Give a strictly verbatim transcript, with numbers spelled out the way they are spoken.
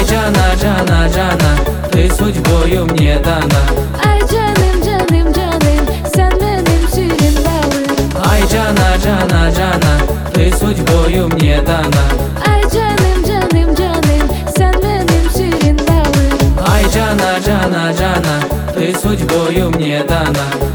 Ay cana cana cana, ты судьбою мне дана. Ay canım canım canım, sen benim suyun balım. Ay cana cana cana, ты судьбою мне дана. Ay canım canım canım, sen benim suyun balım. Ay cana cana cana, ты судьбою мне дана.